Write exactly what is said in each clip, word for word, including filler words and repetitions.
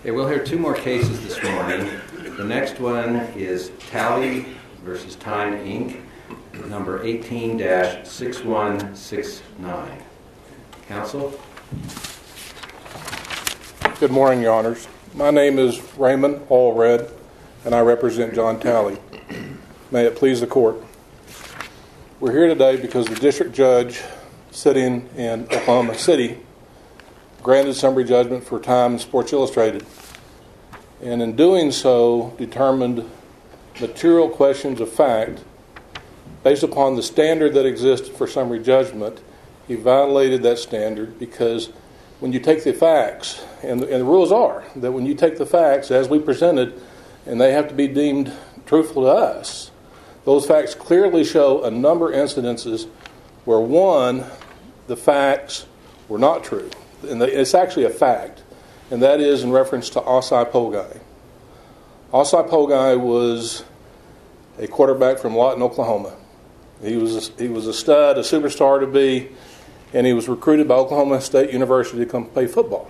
Okay, we'll hear two more cases this morning. The next one is Talley versus Time, Incorporated, number eighteen dash six one six nine. Counsel? Good morning, Your Honors. My name is Raymond Allred, and I represent John Talley. May it please the Court. We're here today because the district judge sitting in Oklahoma City granted summary judgment for Time and Sports Illustrated, and in doing so determined material questions of fact based upon the standard that exists for summary judgment. He violated that standard because when you take the facts, and the, and the rules are that when you take the facts as we presented, and they have to be deemed truthful to us, those facts clearly show a number of incidences where, one, the facts were not true. And it's actually a fact, and that is in reference to Osai Pogai. Osai Pogai was a quarterback from Lawton, Oklahoma. He was a, he was a stud, a superstar to be, and he was recruited by Oklahoma State University to come play football.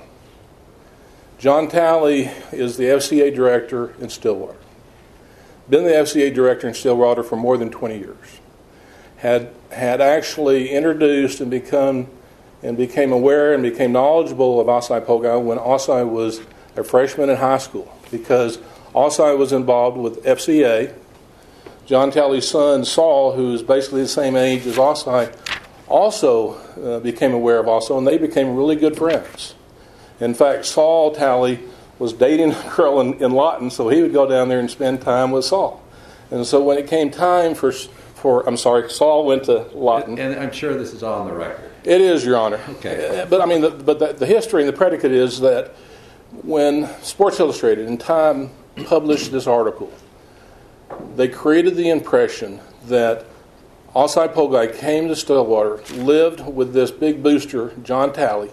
John Talley is the F C A director in Stillwater. Been the F C A director in Stillwater for more than twenty years. Had had actually introduced and become and became aware and became knowledgeable of Osai Pogai when Osai was a freshman in high school, because Osai was involved with F C A. John Talley's son, Saul, who's basically the same age as Osai, also uh, became aware of Osai, and they became really good friends. In fact, Saul Talley was dating a girl in, in Lawton, so he would go down there and spend time with Saul. And so when it came time for, for I'm sorry, Saul went to Lawton. And I'm sure this is all on the record. It is, Your Honor. Okay. But I mean, the, but the, the history and the predicate is that when Sports Illustrated and Time published this article, they created the impression that Osai Pogai came to Stillwater, lived with this big booster, John Talley,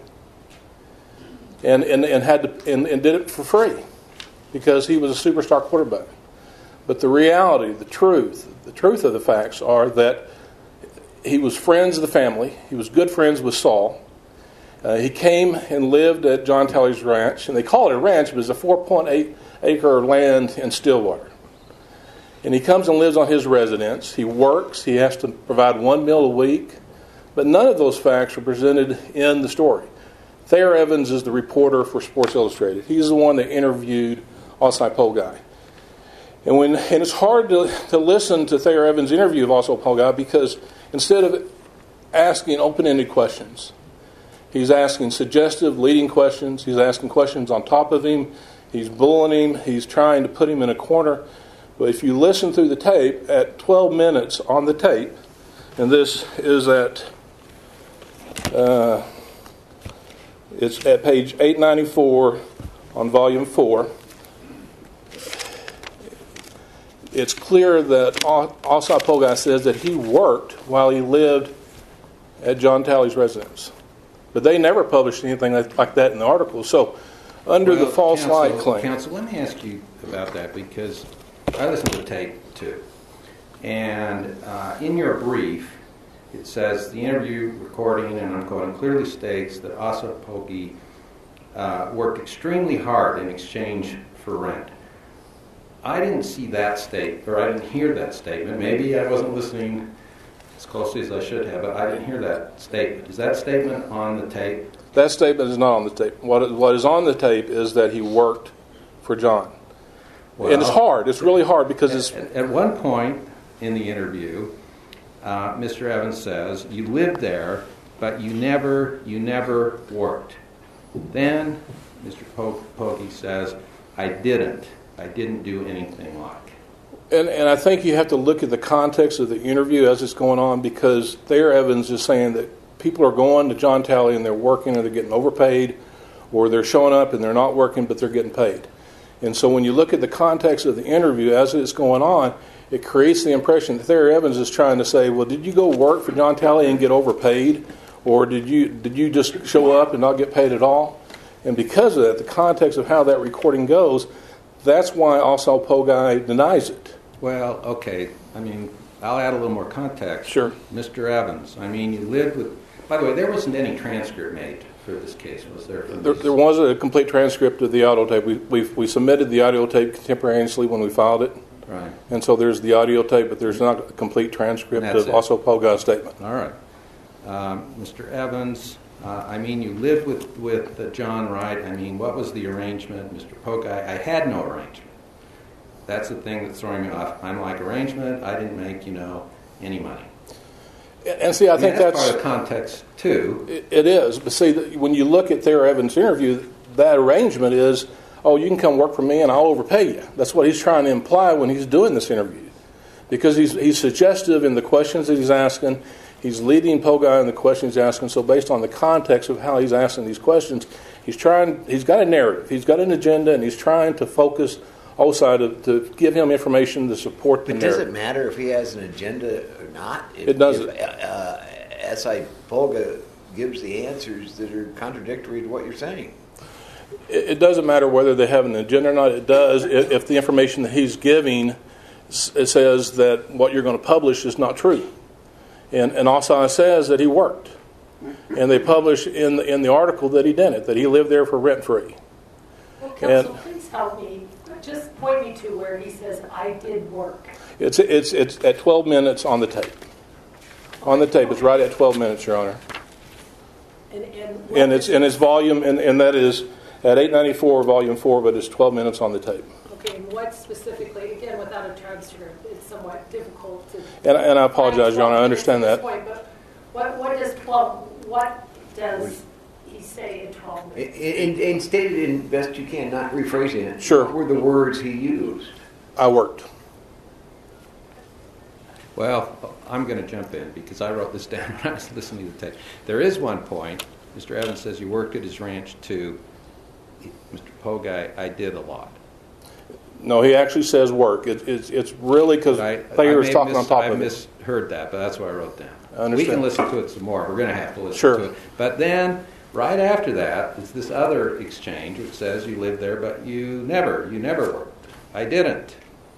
and and, and had to, and, and did it for free because he was a superstar quarterback. But the reality, the truth, the truth of the facts are that he was friends of the family. He was good friends with Saul. Uh, he came and lived at John Talley's ranch, and they call it a ranch, but it's a four point eight acre land in Stillwater. And he comes and lives on his residence. He works. He has to provide one meal a week. But none of those facts are presented in the story. Thayer Evans is the reporter for Sports Illustrated. He's the one that interviewed Osai Pogai. And when and it's hard to, to listen to Thayer Evans' interview of Osai Pogai because instead of asking open-ended questions, he's asking suggestive, leading questions. He's asking questions on top of him. He's bullying him. He's trying to put him in a corner. But if you listen through the tape, at twelve minutes on the tape, and this is at, uh, it's at page eight ninety-four on volume four, it's clear that Osai Pogai says that he worked while he lived at John Talley's residence. But they never published anything like that in the article. So, under well, the false counsel, light claim. Counsel, let me ask you about that, because I listened to the tape too. And uh, in your brief, it says the interview recording, and I'm quoting, clearly states that Osai Pogai uh, worked extremely hard in exchange for rent. I didn't see that state, or I didn't hear that statement. Maybe I wasn't listening as closely as I should have, but I didn't hear that statement. Is that statement on the tape? That statement is not on the tape. What what is on the tape is that he worked for John. Well, and it's hard. It's really hard because it's... At, at one point in the interview, uh, Mister Evans says, you lived there, but you never, you never worked. Then Mister Po- Pogai says, I didn't. I didn't do anything like. And, and I think you have to look at the context of the interview as it's going on, because Thayer Evans is saying that people are going to John Talley and they're working, or they're getting overpaid, or they're showing up and they're not working but they're getting paid. And so when you look at the context of the interview as it's going on, it creates the impression that Thayer Evans is trying to say, well, did you go work for John Talley and get overpaid? Or did you did you just show up and not get paid at all? And because of that, the context of how that recording goes, that's why Osai Pogai denies it. Well, okay. I mean, I'll add a little more context. Sure. Mister Evans, I mean, you lived with By the way, there wasn't any transcript made for this case, was there? There, there was a complete transcript of the audio tape. We, we we submitted the audio tape contemporaneously when we filed it. Right. And so there's the audio tape, but there's not a complete transcript That's of it. also Pogai's statement. All right. Um, Mister Evans, uh, I mean, you lived with, with uh, John Wright. I mean, what was the arrangement? Mister Pogai, I had no arrangement. That's the thing that's throwing me off. I'm like, arrangement, I didn't make, you know, any money. And see, I, I mean, think that's, that's... part of the context, too. It, it is. But see, when you look at Thayer Evans' interview, that arrangement is, oh, you can come work for me and I'll overpay you. That's what he's trying to imply when he's doing this interview. Because he's he's suggestive in the questions that he's asking. He's leading Pogai in the questions he's asking. So based on the context of how he's asking these questions, he's trying. He's got a narrative. He's got an agenda, and he's trying to focus Osai to, to give him information to support the but narrative. Does it matter if he has an agenda or not? If, It doesn't. If, uh, S I Polga gives the answers that are contradictory to what you're saying. It, it doesn't matter whether they have an agenda or not. It does if, if the information that he's giving it says that what you're going to publish is not true. And, and Osai says that he worked. And they publish in the, in the article that he didn't, that he lived there for rent-free. Well, counsel, please help me. Just point me to where he says, I did work. It's it's it's at twelve minutes on the tape. On the tape. It's right at twelve minutes, Your Honor. And, and, And it's in its volume, and, and that is at eight ninety-four, volume four, but it's twelve minutes on the tape. Okay, and what specifically, again, without a transcript, it's somewhat difficult to... And, and I apologize, Your Honor, I understand that. Point, but what, what does twelve, what does he say in twelve minutes? And, and state it in best you can, not rephrasing it. Sure. What were the words he used? I worked. Well, I'm going to jump in because I wrote this down when I was listening to the tape. There is one point. Mister Evans says you worked at his ranch too. Mister Pogai, I did a lot. No, he actually says work. It, it's it's really because Thayer is talking mis- on top I of it. I misheard that, but that's what I wrote down. I understand. We can listen to it some more. We're going to have to listen Sure. to it. But then, right after that, it's this other exchange which says you lived there, but you never, you never worked. I didn't.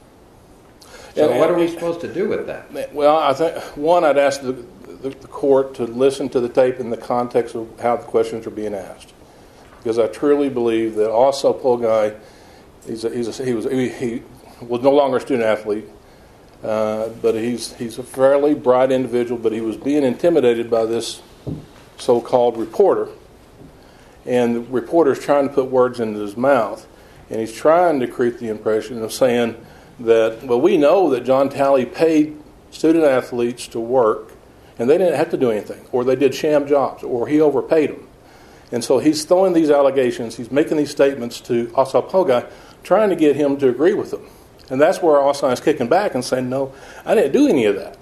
So And- what are we and- supposed to do with that? Well, I think, one, I'd ask the, the, the court to listen to the tape in the context of how the questions are being asked. Because I truly believe that also Pogai, he's a, he's a, he was he, he was no longer a student athlete, uh, but he's he's a fairly bright individual. But he was being intimidated by this so-called reporter, and the reporter's trying to put words into his mouth, and he's trying to create the impression of saying that, well, we know that John Talley paid student athletes to work, and they didn't have to do anything, or they did sham jobs, or he overpaid them. And so he's throwing these allegations, he's making these statements to Osai Pogai, trying to get him to agree with them. And that's where Osai is kicking back and saying, no, I didn't do any of that.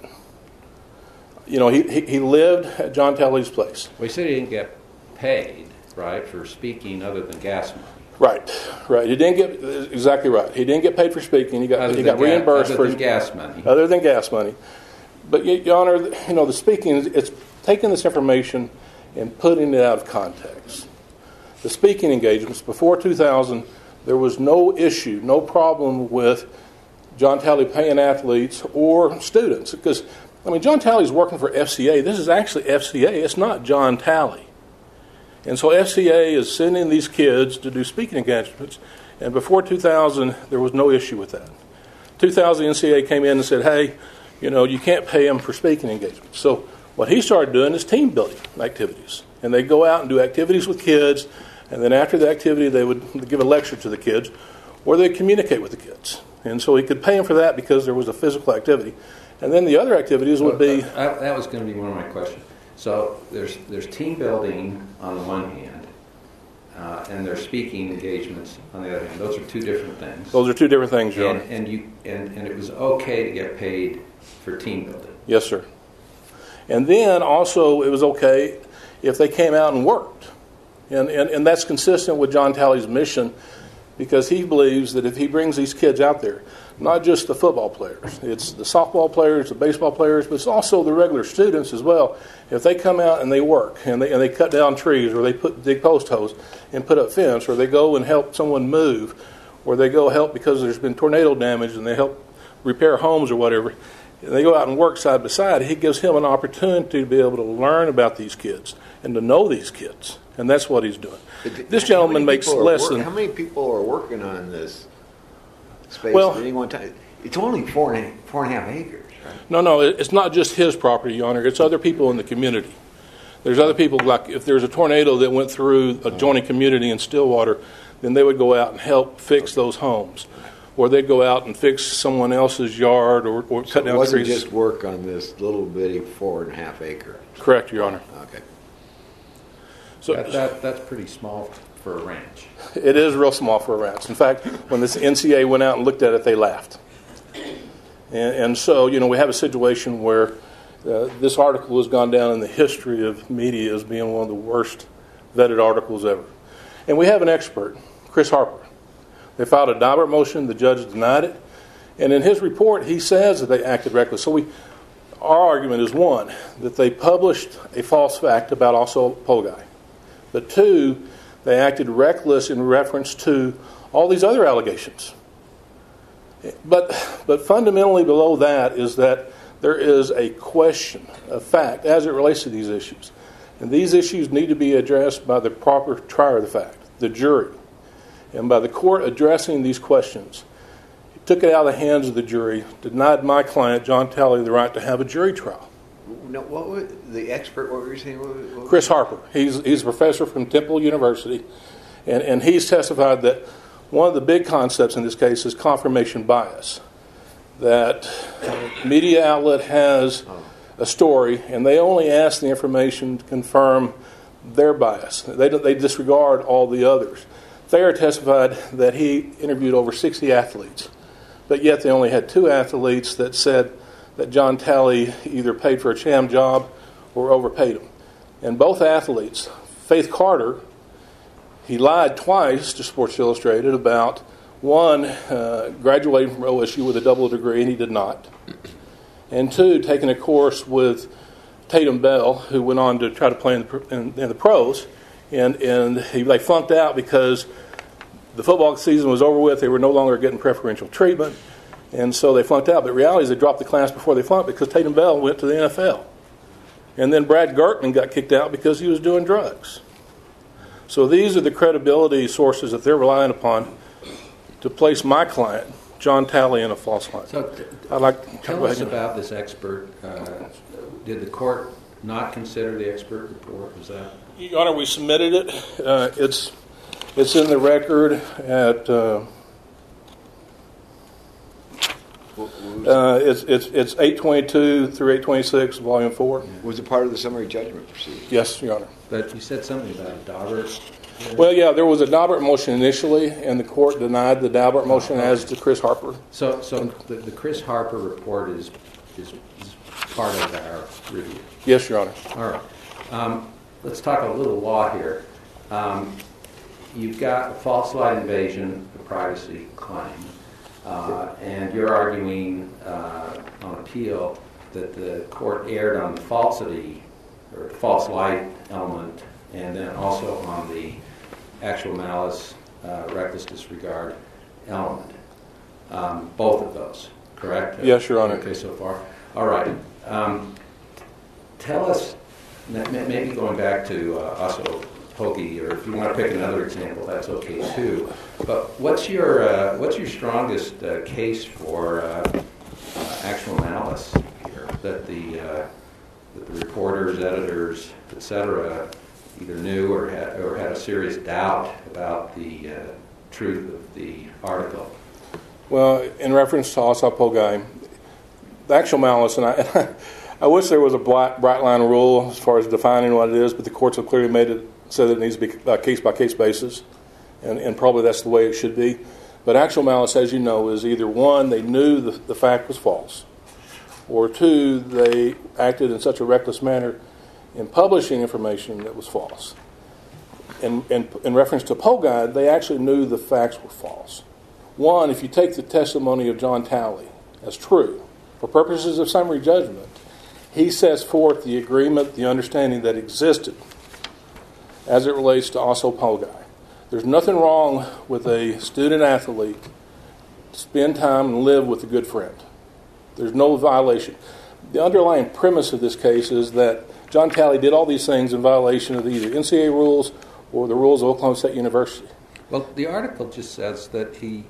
You know, he, he, he lived at John Talley's place. We said he didn't get paid, right, for speaking other than gas money. Right, right. He didn't get, exactly right. He didn't get paid for speaking. He got, Other he than got ga- reimbursed other for than his, gas money. Other than gas money. But, Your Honor, you know, the speaking, it's taking this information and putting it out of context. The speaking engagements, before two thousand, there was no issue, no problem with John Talley paying athletes or students. Because, I mean, John Talley's working for F C A. This is actually F C A. It's not John Talley. And so F C A is sending these kids to do speaking engagements. And before two thousand, there was no issue with that. two thousand, N C A A came in and said, hey, you know, you can't pay them for speaking engagements. So what he started doing is team building activities. And they go out and do activities with kids, and then after the activity they would give a lecture to the kids, or they'd communicate with the kids. And so he could pay them for that because there was a physical activity. And then the other activities would be... That, that was going to be one of my questions. So there's there's team building on the one hand, uh, and there's speaking engagements on the other hand. Those are two different things. Those are two different things, Your and, Honor. and you and, and it was okay to get paid for team building. Yes, sir. And then also it was okay if they came out and worked. And, and, and that's consistent with John Talley's mission, because he believes that if he brings these kids out there, not just the football players, it's the softball players, the baseball players, but it's also the regular students as well. If they come out and they work, and they, and they cut down trees, or they put dig post holes and put up fence, or they go and help someone move, or they go help because there's been tornado damage and they help repair homes or whatever, they go out and work side by side. He gives him an opportunity to be able to learn about these kids and to know these kids, and that's what he's doing. But This how gentleman many makes people are less work- than. How many people are working on this space Well- at any one time? It's only four and a, four and a half acres, right? No, no, it- it's not just his property, Your Honor. It's other people in the community. There's other people, like if there's a tornado that went through a adjoining community in Stillwater, then they would go out and help fix those homes. Or they'd go out and fix someone else's yard or, or So cut it down wasn't trees. just work on this little bitty four and a half acre. Correct, Your Honor. Okay. So That, that, that's pretty small for a ranch. it is real small for a ranch. In fact, when this N C A A went out and looked at it, they laughed. And, and so, you know, we have a situation where uh, this article has gone down in the history of media as being one of the worst vetted articles ever. And we have an expert, Chris Harper. They filed a Daubert motion. The judge denied it. And in his report, he says that they acted reckless. So we, our argument is, one, that they published a false fact about also Poguy. But two, they acted reckless in reference to all these other allegations. But, but fundamentally below that is that there is a question of fact as it relates to these issues. And these issues need to be addressed by the proper trier of the fact, the jury. And by the court addressing these questions, it took it out of the hands of the jury, denied my client, John Talley, the right to have a jury trial. No, what was the expert? What were you saying? What, what Chris Harper, he's he's a professor from Temple University, and, and he's testified that one of the big concepts in this case is confirmation bias. That a media outlet has a story, and they only ask the information to confirm their bias. They they disregard all the others. Thayer testified that he interviewed over sixty athletes, but yet they only had two athletes that said that John Talley either paid for a sham job or overpaid him. And both athletes, Faith Carter, he lied twice to Sports Illustrated about, one, uh, graduating from O S U with a double degree, and he did not. And two, taking a course with Tatum Bell, who went on to try to play in the, in, in the pros, and, and he, they flunked out because the football season was over with. They were no longer getting preferential treatment, and so they flunked out. But the reality is they dropped the class before they flunked because Tatum Bell went to the N F L. And then Brad Gertman got kicked out because he was doing drugs. So these are the credibility sources that they're relying upon to place my client, John Talley, in a false light. So t- I'd like tell go us ahead. about this expert. Uh, did the court not consider the expert report? Was that? Your Honor, we submitted it. Uh, it's it's in the record at uh, uh, it's it's it's eight twenty-two through eight twenty-six, volume four. was it part of the summary judgment proceeding? Yes, Your Honor. But you said something about a Daubert. Well, yeah, there was a Daubert motion initially, and the court denied the Daubert motion as to Chris Harper. So, so the, the Chris Harper report is, is is part of our review. Yes, Your Honor. All right. Um, let's talk a little law here. Um, you've got a false light invasion of privacy claim, uh, and you're arguing uh, on appeal that the court erred on the falsity or false light element, and then also on the actual malice, uh, reckless disregard element. Um, both of those, correct? Yes, Your Honor. Okay, so far. All right. Um, tell us, m- maybe going back to uh, also Pokey, or if you want to pick another example, that's okay too. But what's your uh, what's your strongest uh, case for uh, uh, actual malice here? That the uh, that the reporters, editors, et cetera, either knew or had or had a serious doubt about the uh, truth of the article. Well, in reference to Asa Poguy, the actual malice, and I, I wish there was a black, bright line rule as far as defining what it is, but the courts have clearly made it so that it needs to be a case-by-case basis, and, and probably that's the way it should be. But actual malice, as you know, is either one, they knew the, the fact was false, or two, they acted in such a reckless manner in publishing information that was false. In, in, in reference to Poguy, they actually knew the facts were false. One, if you take the testimony of John Talley as true, for purposes of summary judgment, he sets forth the agreement, the understanding that existed as it relates to Asa Poguy. There's nothing wrong with a student athlete to spend time and live with a good friend. There's no violation. The underlying premise of this case is that John Talley did all these things in violation of either N C A A rules or the rules of Oklahoma State University. Well, the article just says that he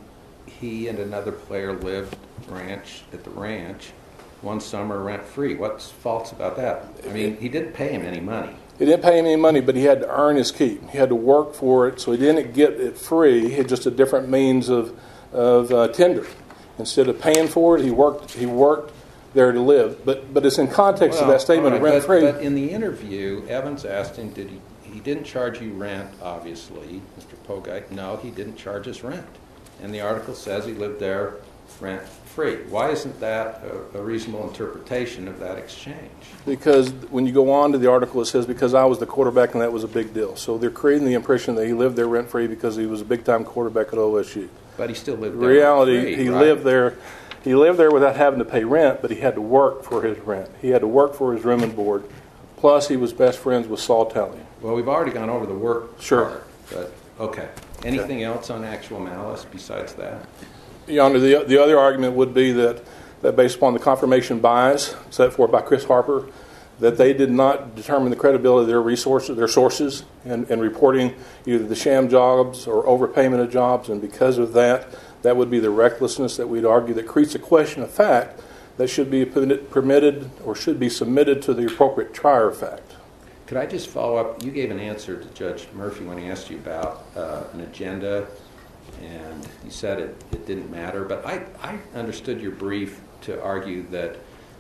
he and another player lived ranch at the ranch one summer rent-free. What's false about that? I mean, he didn't pay him any money. He didn't pay him any money, but he had to earn his keep. He had to work for it, so he didn't get it free. He had just a different means of of uh, tender. Instead of paying for it, he worked. He worked there to live. But but it's in context Well, of that statement right, of rent free. But, but in the interview, Evans asked him, "Did he?" He didn't charge you rent, obviously, Mister Pogite. No, he didn't charge us rent. And the article says he lived there rent-free. Why isn't that a, a reasonable interpretation of that exchange? Because when you go on to the article, it says, because I was the quarterback and that was a big deal. So they're creating the impression that he lived there rent-free because he was a big-time quarterback at O S U. But he still lived In there reality, rent-free, he right? lived there. He lived there without having to pay rent, but he had to work for his rent. He had to work for his room and board. Plus, he was best friends with Saul Talley. Well, we've already gone over the work Sure. part, but okay. Anything else on actual malice besides that? Your Honor, the, the other argument would be that, that based upon the confirmation bias set forth by Chris Harper, that they did not determine the credibility of their resources, their sources, in, in reporting either the sham jobs or overpayment of jobs, and because of that, that would be the recklessness that we'd argue that creates a question of fact that should be permitted or should be submitted to the appropriate trier of fact. Could I just follow up? You gave an answer to Judge Murphy when he asked you about uh, an agenda, and you said it, it didn't matter. But I, I understood your brief to argue that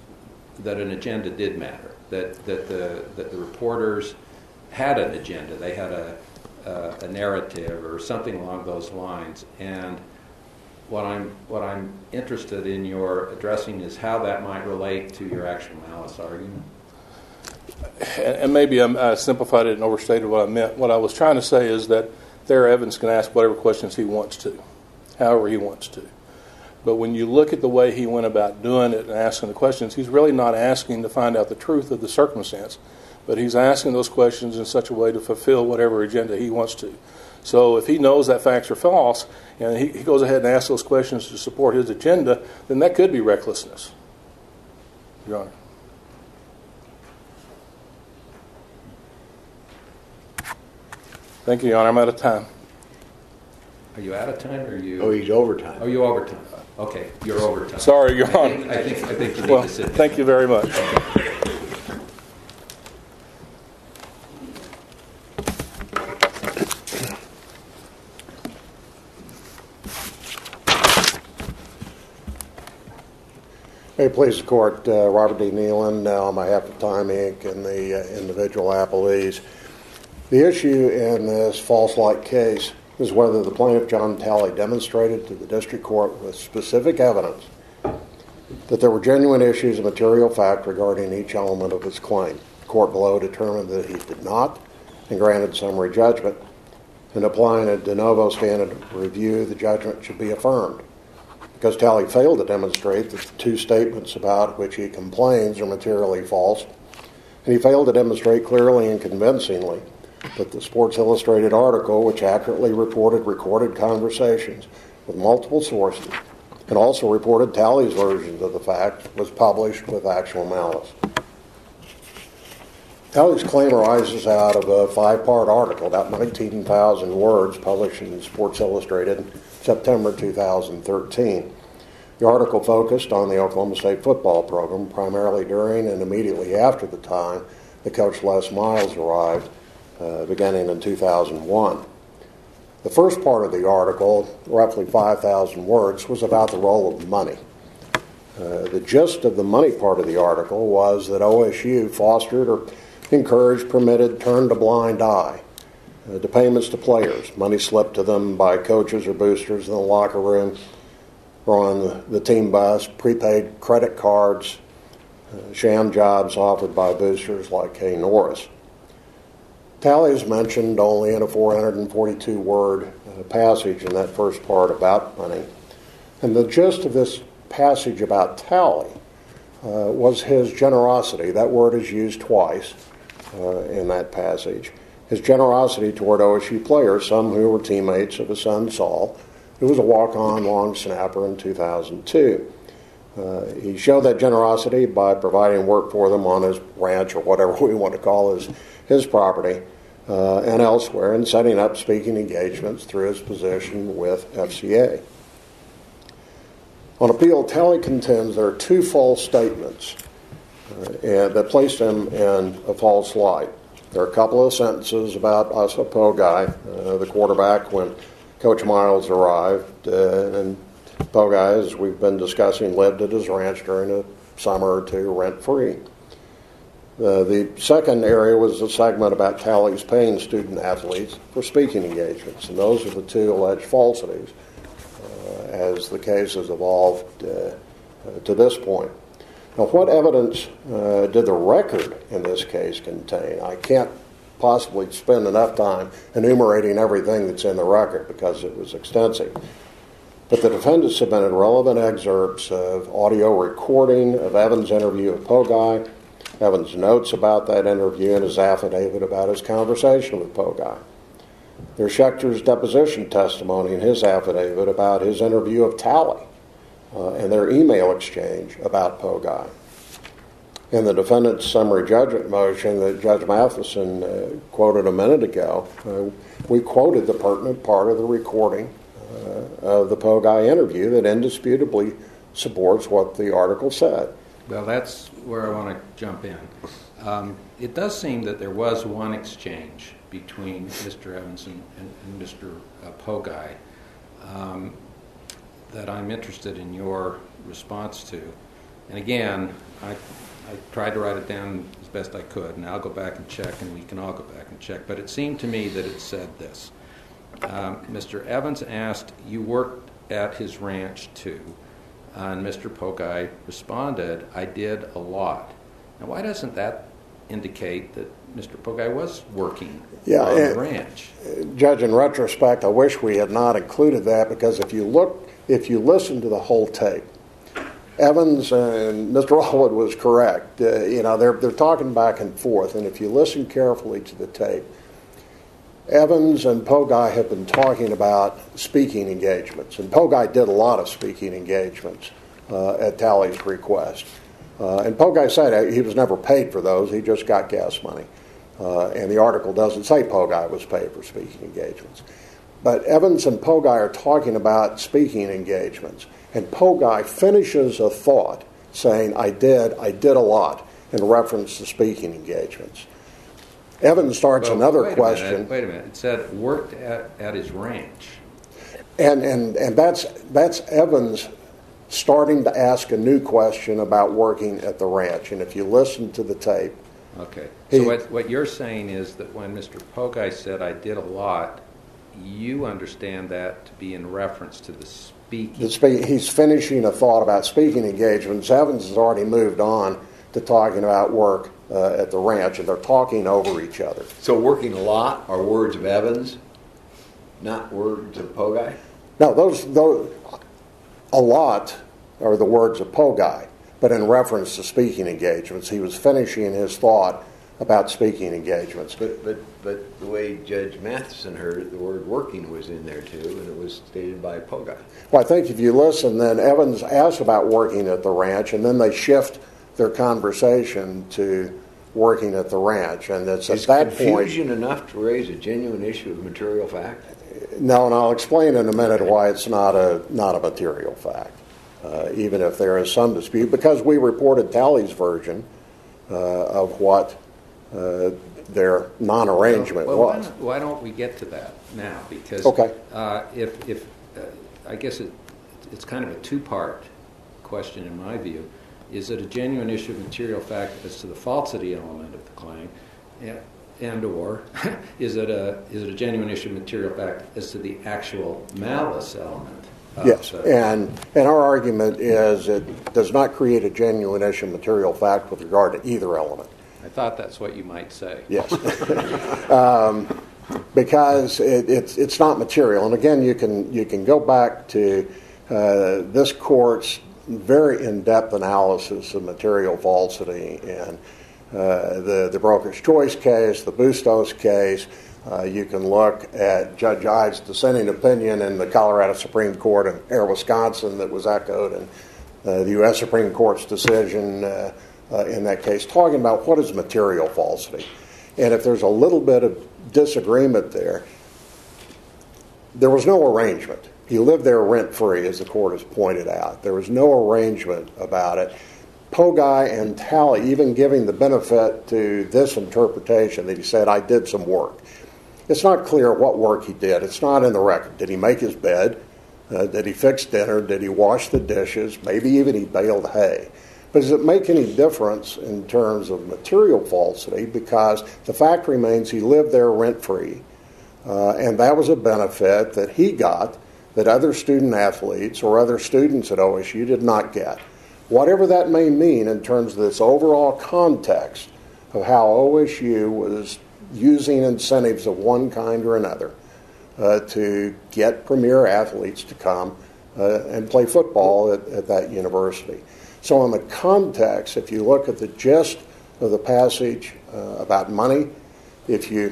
that an agenda did matter, that that the that the reporters had an agenda, they had a uh, a narrative or something along those lines. And what I'm what I'm interested in your addressing is how that might relate to your actual malice argument. And maybe I simplified it and overstated what I meant. What I was trying to say is that Thayer Evans can ask whatever questions he wants to, however he wants to. But when you look at the way he went about doing it and asking the questions, he's really not asking to find out the truth of the circumstance, but he's asking those questions in such a way to fulfill whatever agenda he wants to. So if he knows that facts are false and he, he goes ahead and asks those questions to support his agenda, then that could be recklessness, Your Honor. Thank you, Your Honor. I'm out of time. Are you out of time, or are you? Oh, he's overtime. Oh, you overtime. Okay, you're overtime. Sorry, Your I Honor. think, I think I think you need Well, to sit down. thank you very much. May it please the Court, uh, Robert D. Nealon, uh, on behalf of Time Incorporated and the uh, individual appellees. The issue in this false light case is whether the plaintiff, John Talley, demonstrated to the district court with specific evidence that there were genuine issues of material fact regarding each element of his claim. The court below determined that he did not and granted summary judgment. In applying a de novo standard of review, the judgment should be affirmed. Because Talley failed to demonstrate that the two statements about which he complains are materially false, and he failed to demonstrate clearly and convincingly that the Sports Illustrated article, which accurately reported recorded conversations with multiple sources and also reported Talley's versions of the fact, was published with actual malice. Talley's claim arises out of a five-part article, about nineteen thousand words, published in Sports Illustrated in September two thousand thirteen. The article focused on the Oklahoma State football program, primarily during and immediately after the time that Coach Les Miles arrived, uh, beginning in two thousand one. The first part of the article, roughly five thousand words, was about the role of money. Uh, the gist of the money part of the article was that O S U fostered or encouraged, permitted, turned a blind eye uh, to payments to players. Money slipped to them by coaches or boosters in the locker room or on the, the team bus, prepaid credit cards, uh, sham jobs offered by boosters like Kay Norris. Talley is mentioned only in a four hundred forty-two word uh, passage in that first part about money. And the gist of this passage about Talley uh, was his generosity. That word is used twice uh, in that passage. His generosity toward O S U players, some who were teammates of his son Saul, who was a walk-on long snapper in two thousand two. Uh, he showed that generosity by providing work for them on his ranch, or whatever we want to call his, his property, uh, and elsewhere, and setting up speaking engagements through his position with F C A. On appeal, Talley contends there are two false statements uh, and that placed him in a false light. There are a couple of sentences about Asa Pogai, uh, the quarterback, when Coach Miles arrived, uh, and Pogai, as we've been discussing, lived at his ranch during a summer or two rent-free. Uh, the second area was a segment about Talley's paying student athletes for speaking engagements, and those are the two alleged falsities uh, as the case has evolved uh, uh, to this point. Now, what evidence uh, did the record in this case contain? I can't possibly spend enough time enumerating everything that's in the record because it was extensive. But the defendant submitted relevant excerpts of audio recording of Evans' interview with Pogai, Evans' notes about that interview, and his affidavit about his conversation with Pogai. There's Schechter's deposition testimony and his affidavit about his interview of Talley uh, and their email exchange about Pogai. In the defendant's summary judgment motion that Judge Matheson uh, quoted a minute ago, uh, we quoted the pertinent part of the recording uh, of the Pogai interview that indisputably supports what the article said. Well, that's where I want to jump in. Um, it does seem that there was one exchange between Mister Evans and, and, and Mister Uh, Pogai um, that I'm interested in your response to. And again, I, I tried to write it down as best I could, and I'll go back and check, and we can all go back and check. But it seemed to me that it said this. Um, Mister Evans asked, "You worked at his ranch too?" And Mister Pogai responded, "I did a lot." Now, why doesn't that indicate that Mister Pogai was working yeah, on and, the ranch? Judge, in retrospect, I wish we had not included that, because if you look, if you listen to the whole tape, Evans and Mister Allwood was correct. Uh, you know, they're they're talking back and forth, and if you listen carefully to the tape, Evans and Pogai have been talking about speaking engagements, and Pogai did a lot of speaking engagements uh, at Talley's request. Uh, and Pogai said he was never paid for those; he just got gas money. Uh, and the article doesn't say Pogai was paid for speaking engagements. But Evans and Pogai are talking about speaking engagements, and Pogai finishes a thought saying, "I did, I did a lot," in reference to speaking engagements. Evans starts well, another wait question. A minute, wait a minute. It said worked at, at his ranch. And and and that's that's Evans starting to ask a new question about working at the ranch. And if you listen to the tape, okay. He, so what what you're saying is that when Mister Pogai said, "I did a lot," you understand that to be in reference to the speaking. The spe- he's finishing a thought about speaking engagements. Evans has already moved on to talking about work uh, at the ranch, and they're talking over each other. So working a lot are words of Evans, not words of Pogai? No, those, those a lot are the words of Pogai, but in reference to speaking engagements. He was finishing his thought about speaking engagements. But but but the way Judge Matheson heard it, the word working was in there too, and it was stated by Pogai. Well, I think if you listen, then Evans asks about working at the ranch, and then they shift their conversation to working at the ranch, and it's Is at that confusion point enough to raise a genuine issue of material fact? No, and I'll explain in a minute why it's not a not a material fact, uh, even if there is some dispute, because we reported Talley's version uh, of what uh, their non-arrangement well, well, was. Why don't, why don't we get to that now? Because Okay. uh, if if uh, I guess it, it's kind of a two-part question in my view. Is it a genuine issue of material fact as to the falsity element of the claim, and, and or is it a is it a genuine issue of material fact as to the actual malice element? Of Yes, the, and and our argument is it does not create a genuine issue of material fact with regard to either element. I thought that's what you might say. Yes, um, because it, it's it's not material, and again, you can you can go back to uh, this court's very in-depth analysis of material falsity and uh, the the Broker's Choice case, the Bustos case. Uh, you can look at Judge Ide's dissenting opinion in the Colorado Supreme Court in Air, Wisconsin, that was echoed in uh, the U S Supreme Court's decision uh, uh, in that case, talking about what is material falsity. And if there's a little bit of disagreement there, there was no arrangement. He lived there rent-free, as the court has pointed out. There was no arrangement about it. Poguy and Talley even giving the benefit to this interpretation that he said, I did some work. It's not clear what work he did. It's not in the record. Did he make his bed? Uh, did he fix dinner? Did he wash the dishes? Maybe even he baled hay. But does it make any difference in terms of material falsity? Because the fact remains he lived there rent-free, uh, and that was a benefit that he got that other student athletes or other students at O S U did not get. Whatever that may mean in terms of this overall context of how O S U was using incentives of one kind or another uh, to get premier athletes to come uh, and play football at, at that university. So in the context, if you look at the gist of the passage uh, about money, if you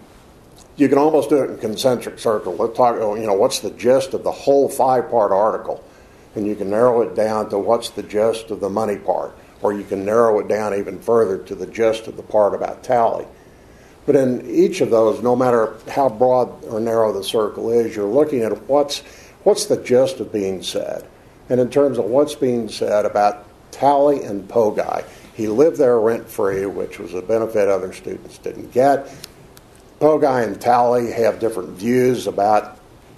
you can almost do it in concentric circle. Let's talk, you know, what's the gist of the whole five-part article? And you can narrow it down to what's the gist of the money part. Or you can narrow it down even further to the gist of the part about Talley. But in each of those, no matter how broad or narrow the circle is, you're looking at what's what's the gist of being said. And in terms of what's being said about Talley and Poguy, he lived there rent-free, which was a benefit other students didn't get. Poguy and Talley have different views about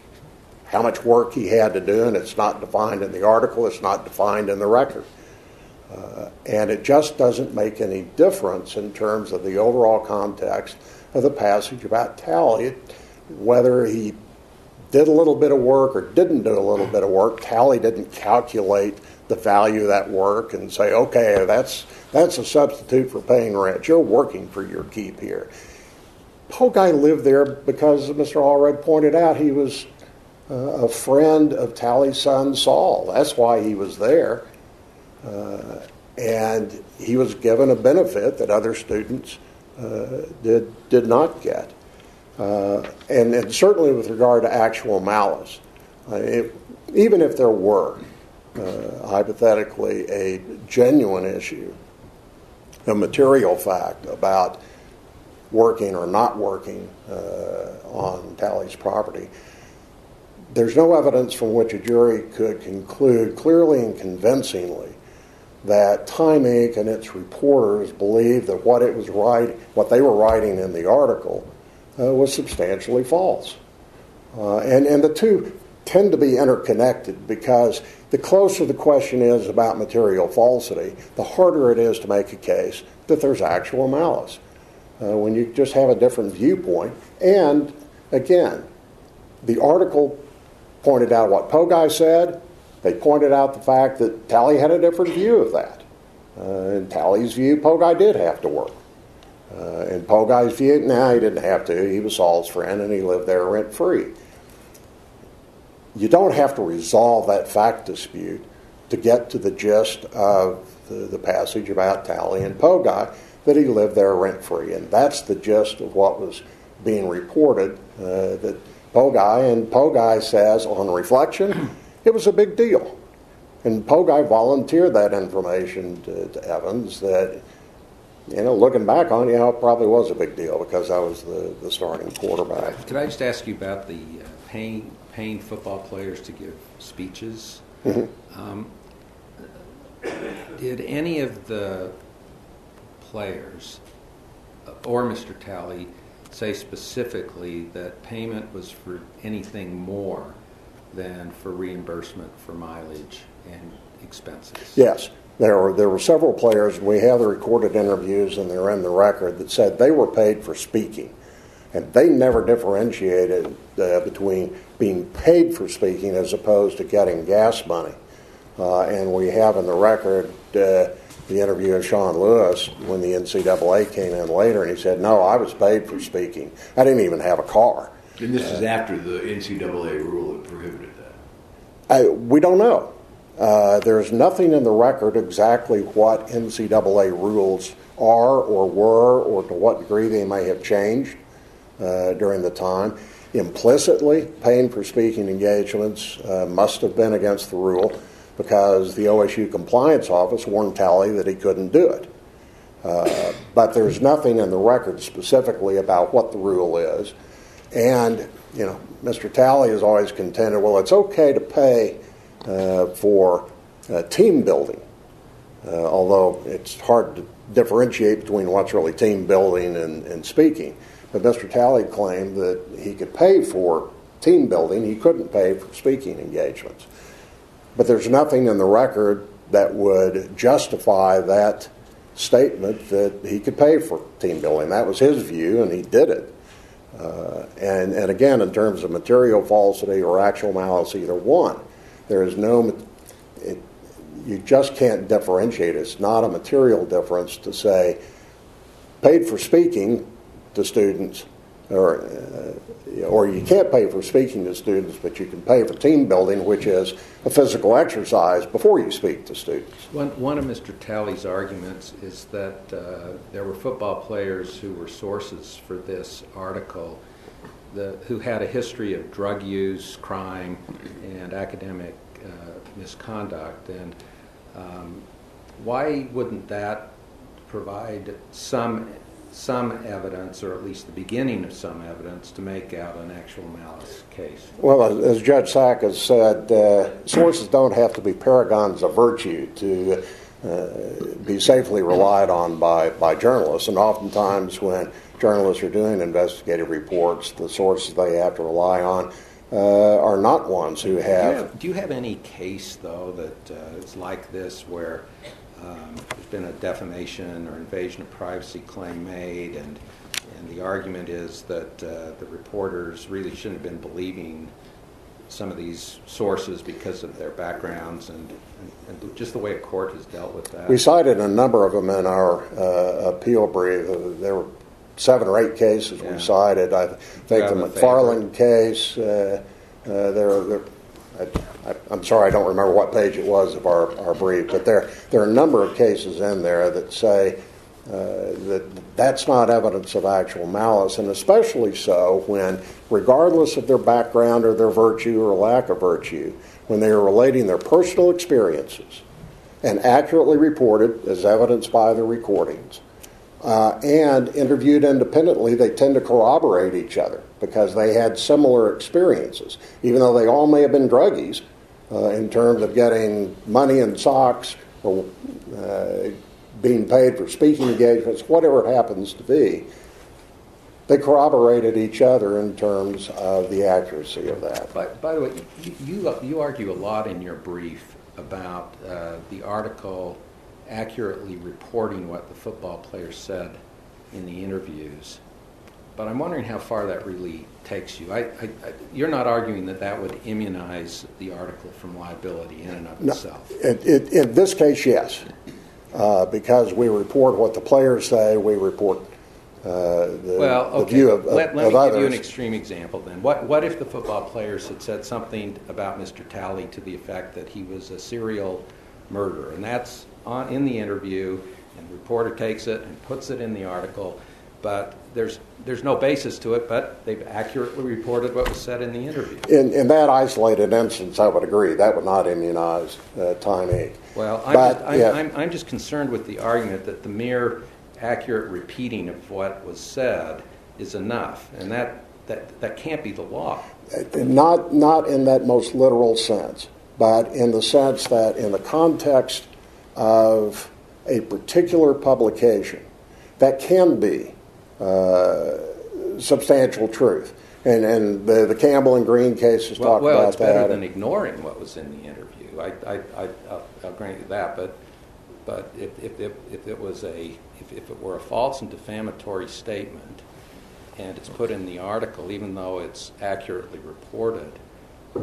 how much work he had to do, and it's not defined in the article, it's not defined in the record. Uh, and it just doesn't make any difference in terms of the overall context of the passage about Talley, whether he did a little bit of work or didn't do a little bit of work. Talley didn't calculate the value of that work and say, okay, that's that's a substitute for paying rent. You're working for your keep here. Poguy lived there because, as Mister Allred pointed out, he was uh, a friend of Talley's son, Saul. That's why he was there. Uh, and he was given a benefit that other students uh, did did not get. Uh, and, and certainly with regard to actual malice, uh, if, even if there were uh, hypothetically a genuine issue, a material fact about working or not working uh, on Talley's property, there's no evidence from which a jury could conclude clearly and convincingly that Time Incorporated and its reporters believed that what it was writing, what they were writing in the article uh, was substantially false. Uh, and, and the two tend to be interconnected because the closer the question is about material falsity, the harder it is to make a case that there's actual malice. Uh, when you just have a different viewpoint. And, again, the article pointed out what Poguy said. They pointed out the fact that Talley had a different view of that. Uh, in Talley's view, Poguy did have to work. Uh, in Poguy's view, no, nah, he didn't have to. He was Saul's friend, and he lived there rent-free. You don't have to resolve that fact dispute to get to the gist of the, the passage about Talley and Poguy, that he lived there rent-free. And that's the gist of what was being reported, uh, that Poguy, and Poguy says, on reflection, it was a big deal. And Poguy volunteered that information to, to Evans that, you know, looking back on it, yeah, it probably was a big deal because I was the, the starting quarterback. Could I just ask you about the uh, paying, paying football players to give speeches? Mm-hmm. Um, did any of the players or Mister Talley say specifically that payment was for anything more than for reimbursement for mileage and expenses? Yes. There were there were several players, and we have the recorded interviews, and they're in the record, that said they were paid for speaking. And they never differentiated uh, between being paid for speaking as opposed to getting gas money. Uh, and we have in the record uh, the interview of Sean Lewis when the N C double A came in later, and he said, no, I was paid for speaking. I didn't even have a car. And this uh, is after the N C double A rule that prohibited that. I, we don't know. Uh, there's nothing in the record exactly what N C double A rules are or were or to what degree they may have changed uh, during the time. Implicitly, paying for speaking engagements uh, must have been against the rule. because the O S U compliance office warned Talley that he couldn't do it. Uh, but there's nothing in the record specifically about what the rule is. And, you know, Mister Talley has always contended, well, it's okay to pay uh, for uh, team building, uh, although it's hard to differentiate between what's really team building and, and speaking. But Mister Talley claimed that he could pay for team building, he couldn't pay for speaking engagements. But there's nothing in the record that would justify that statement that he could pay for team building. That was his view, and he did it. Uh, and, and again, in terms of material falsity or actual malice, either one, there is no, it, you just can't differentiate. It's not a material difference to say paid for speaking to students, or uh, or you can't pay for speaking to students, but you can pay for team building, which is a physical exercise before you speak to students. One, one of Mister Talley's arguments is that uh, there were football players who were sources for this article the, who had a history of drug use, crime, and academic uh, misconduct. And um, why wouldn't that provide some some evidence, or at least the beginning of some evidence, to make out an actual malice case? Well, as Judge Sack has said, uh, sources don't have to be paragons of virtue to uh, be safely relied on by, by journalists. And oftentimes when journalists are doing investigative reports, the sources they have to rely on uh, are not ones who have... Do you have, do you have any case, though, that uh, is like this, where Um, there's been a defamation or invasion of privacy claim made, and and the argument is that uh, the reporters really shouldn't have been believing some of these sources because of their backgrounds, and, and, and just the way a court has dealt with that? We cited a number of them in our uh, appeal brief. Uh, there were seven or eight cases yeah. we cited. I think the McFarland case, uh, uh, there, there I, I, I'm sorry, I don't remember what page it was of our, our brief, but there there are a number of cases in there that say uh, that that's not evidence of actual malice, and especially so when, regardless of their background or their virtue or lack of virtue, when they are relating their personal experiences and accurately reported as evidenced by the recordings, uh, and interviewed independently, they tend to corroborate each other because they had similar experiences, even though they all may have been druggies uh, in terms of getting money in socks or uh, being paid for speaking engagements, whatever it happens to be. They corroborated each other in terms of the accuracy of that. By, by the way, you, you, you argue a lot in your brief about uh, the article accurately reporting what the football players said in the interviews. But I'm wondering how far that really takes you. I, I, I, you're not arguing that that would immunize the article from liability in and of No, itself. It, it, in this case, yes, uh, because we report what the players say, we report uh, the, well, okay. the view of, of, let, let of me others. give you an extreme example then. What, what if the football players had said something about Mister Talley to the effect that he was a serial murderer, and that's on, in the interview, and the reporter takes it and puts it in the article, but there's there's no basis to it, but they've accurately reported what was said in the interview. In, in that isolated instance, I would agree. That would not immunize uh, Time Incorporated. Well, I'm, but, just, I'm, yeah. I'm, I'm just concerned with the argument that the mere accurate repeating of what was said is enough, and that, that, that can't be the law. Not, not in that most literal sense, but in the sense that in the context of a particular publication, that can be uh, substantial truth. And, and the, the Campbell and Green cases well, talk well, about it's better that. than ignoring what was in the interview. I, I, I, I'll, I'll grant you that, but but if, if, if, if it was a if, if it were a false and defamatory statement, and it's put in the article, even though it's accurately reported, uh,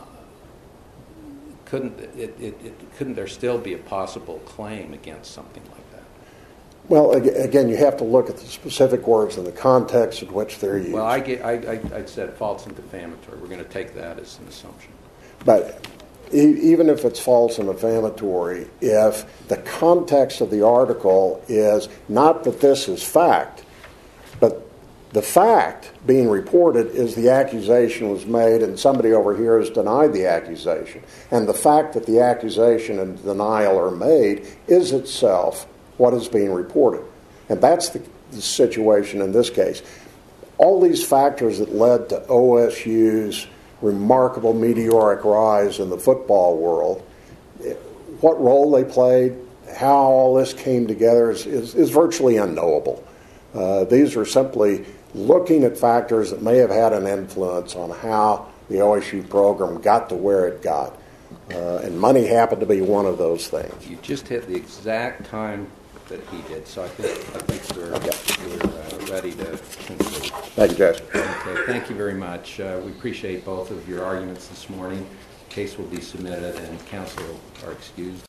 couldn't it, it, it couldn't there still be a possible claim against something like that? Well, again, you have to look at the specific words and the context in which they're used. Well, I, get, I, I, I said false and defamatory. We're going to take that as an assumption. But e- even if it's false and defamatory, if the context of the article is not that this is fact, but The fact being reported is the accusation was made and somebody over here has denied the accusation. And the fact that the accusation and denial are made is itself what is being reported. And that's the, the situation in this case. All these factors that led to O S U's remarkable meteoric rise in the football world, what role they played, how all this came together is, is, is virtually unknowable. Uh, these are simply looking at factors that may have had an influence on how the O S U program got to where it got. Uh, and money happened to be one of those things. You just hit the exact time that he did, so I think, I think we're, Okay. we're uh, ready to conclude. Thank you, Judge. Okay, thank you very much. Uh, we appreciate both of your arguments this morning. The case will be submitted and counsel are excused.